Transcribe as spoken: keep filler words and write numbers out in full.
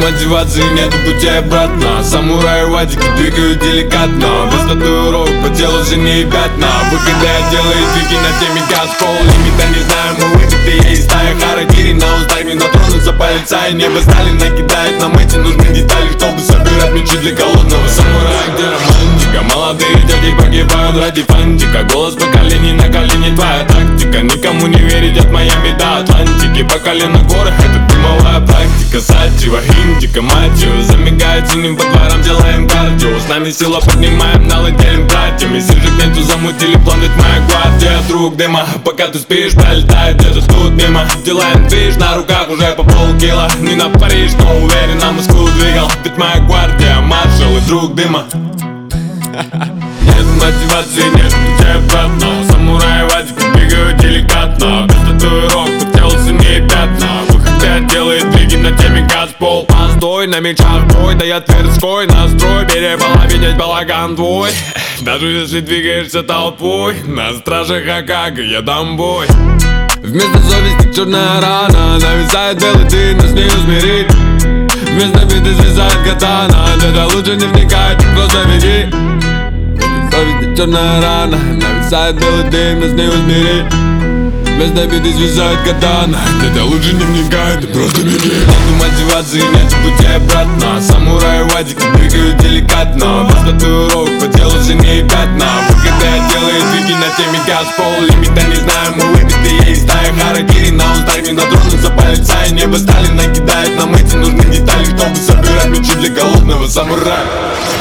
мотивации нет пути обратно. Самураи вадики двигают деликатно, без татуировок по телу синие пятна. Выходя делает двиги на теме газ, пол лимита не знаем, мы выбитые из стаи харакири. На устах не натронутся полицаи, небо Сталин накидает нам эти нужные детали, чтобы собирать мечи для голодного самурая. Где романтика, молодые дяди погибают ради фантика. Голос поколений на колени, твоя тактика. Никому не верить от Майами до Атлантики. По колено горах это дымовая практика. Сатива, индика, матью, замигает синим по дворам, делаем кардио. С нами сила поднимаем, налы делим братьями. Сержик нету, замутили планет моя гвардия. Друг дыма, пока ты спишь, пролетает где-то тут мимо. Делаем движ, на руках уже по полкило. Не на Париж, но уверен, на Москву двигал. Ведь моя гвардия, маршал и друг дыма. Нет мотивации, нет пути обратно. Самураи вадики двигают деликатно, без татуировок по телу синие пятна. Выходя делает двиги на теме газ, пол. Постой на мечах бой, да я тверской настрой. Переполовинять балаган твой. Даже если двигаешься толпой, на страже Хокаге я дам бой. Вместо совести черная рана, нависает белый дым, нас не усмирить. Вместо биты связает катана, это лучше не вникать, просто беги. Совесть черная рана, нависает белый дым, нас не усмирить. Вместо биты связает катана, это лучше не вникать, просто беги. Нету мотивации, нет пути обратно. Самураи вадики двигают деликатно, без татуировок по телу синие пятна. Выходя делает двиги на теме газ, пол лимита не знаем, мы выбитые из стаи харакири. На устах не натронутся полицаи, небо Сталин накидает нам эти нужные детали, чтобы собирать мечи для голодного самурая.